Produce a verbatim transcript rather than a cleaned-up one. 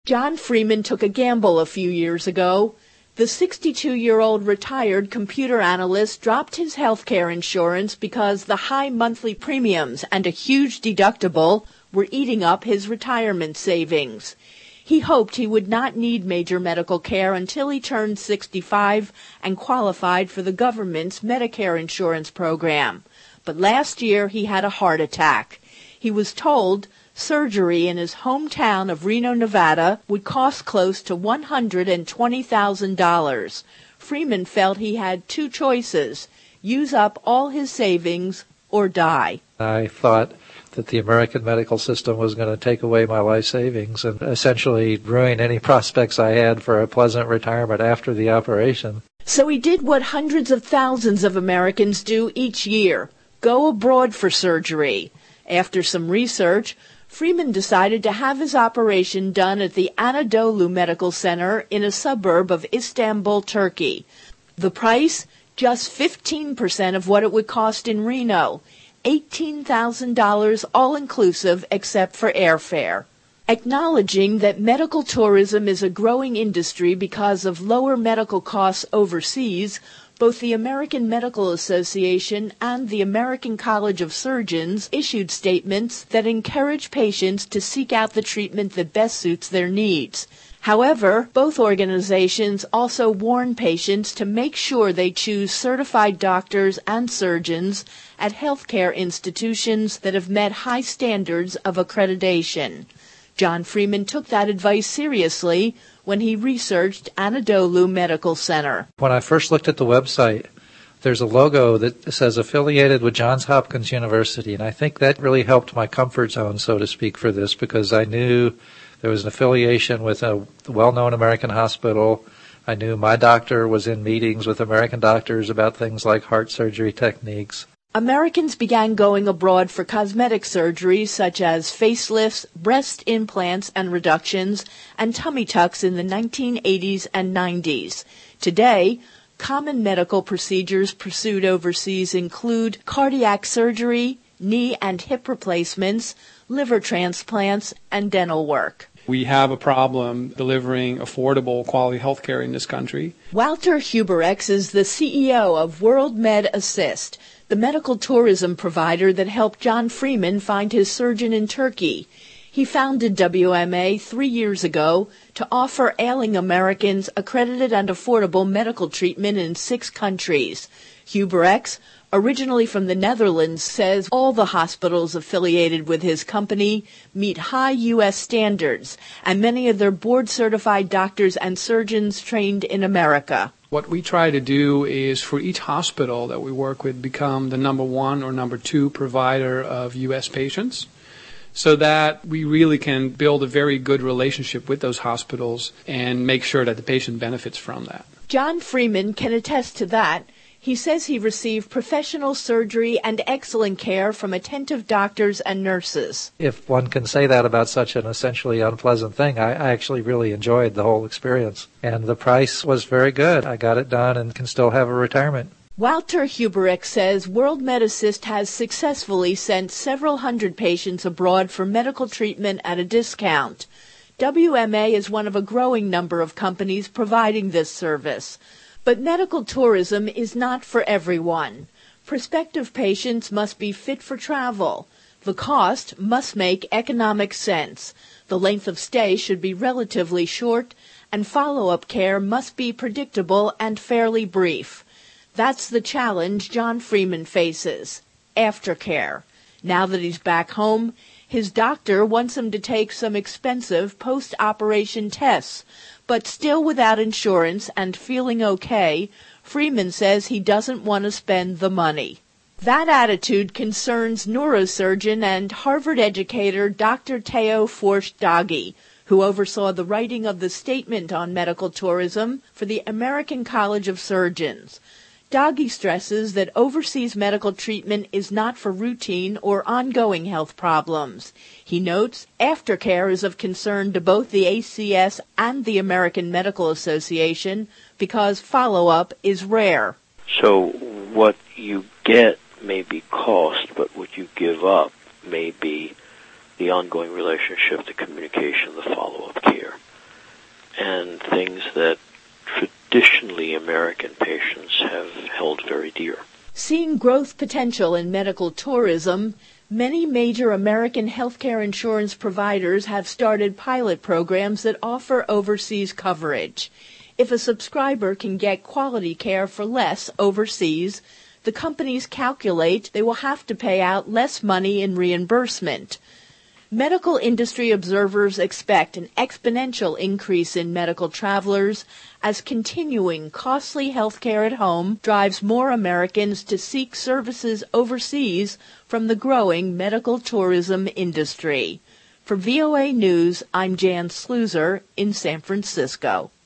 John Freeman took a gamble a few years ago. The sixty-two-year-old retired computer analyst dropped his health care insurance because the high monthly premiums and a huge deductible were eating up his retirement savings. He hoped he would not need major medical care until he turned sixty-five and qualified for the government's Medicare insurance program. But last year he had a heart attack. He was told surgery in his hometown of Reno, Nevada would cost close to one hundred twenty thousand dollars. Freeman felt he had two choices: use up all his savings or die. I thought that the American medical system was going to take away my life savings and essentially ruin any prospects I had for a pleasant retirement after the operation. So he did what hundreds of thousands of Americans do each year: go abroad for surgery. After some research, Freeman decided to have his operation done at the Anadolu Medical Center in a suburb of Istanbul, Turkey. The price? Just fifteen percent of what it would cost in Reno. eighteen thousand dollars all-inclusive except for airfare. Acknowledging that medical tourism is a growing industry because of lower medical costs overseas, both the American Medical Association and the American College of Surgeons issued statements that encourage patients to seek out the treatment that best suits their needs. However, both organizations also warn patients to make sure they choose certified doctors and surgeons at healthcare institutions that have met high standards of accreditation. John Freeman took that advice seriously when he researched Anadolu Medical Center. When I first looked at the website, there's a logo that says affiliated with Johns Hopkins University, and I think that really helped my comfort zone, so to speak, for this, because I knew there was an affiliation with a well-known American hospital. I knew my doctor was in meetings with American doctors about things like heart surgery techniques. Americans began going abroad for cosmetic surgeries such as facelifts, breast implants and reductions, and tummy tucks in the nineteen eighties and nineties. Today, common medical procedures pursued overseas include cardiac surgery, knee and hip replacements, liver transplants, and dental work. We have a problem delivering affordable quality health care in this country. Walter Huberex is the C E O of World Med Assist, the medical tourism provider that helped John Freeman find his surgeon in Turkey. He founded W M A three years ago to offer ailing Americans accredited and affordable medical treatment in six countries. Huberex, originally from the Netherlands, says all the hospitals affiliated with his company meet high U S standards, and many of their board-certified doctors and surgeons trained in America. What we try to do is for each hospital that we work with become the number one or number two provider of U S patients, so that we really can build a very good relationship with those hospitals and make sure that the patient benefits from that. John Freeman can attest to that. He says he received professional surgery and excellent care from attentive doctors and nurses. If one can say that about such an essentially unpleasant thing, I, I actually really enjoyed the whole experience. And the price was very good. I got it done and can still have a retirement. Walter Huberex says World Med Assist has successfully sent several hundred patients abroad for medical treatment at a discount. W M A is one of a growing number of companies providing this service. But medical tourism is not for everyone. Prospective patients must be fit for travel. The cost must make economic sense. The length of stay should be relatively short, and follow-up care must be predictable and fairly brief. That's the challenge John Freeman faces: aftercare. Now that he's back home, his doctor wants him to take some expensive post-operation tests. But still without insurance and feeling okay, Freeman says he doesn't want to spend the money. That attitude concerns neurosurgeon and Harvard educator Doctor Theo Forsch-Daghi, who oversaw the writing of the Statement on Medical Tourism for the American College of Surgeons. Daghi stresses that overseas medical treatment is not for routine or ongoing health problems. He notes aftercare is of concern to both the A C S and the American Medical Association because follow-up is rare. So what you get may be cost, but what you give up may be the ongoing relationship, the communication, the follow-up care. things that traditionally American patients have held very dear. Seeing growth potential in medical tourism, many major American healthcare insurance providers have started pilot programs that offer overseas coverage. If a subscriber can get quality care for less overseas, the companies calculate they will have to pay out less money in reimbursement. Medical industry observers expect an exponential increase in medical travelers as continuing costly health care at home drives more Americans to seek services overseas from the growing medical tourism industry. For V O A News, I'm Jan Sluzer in San Francisco.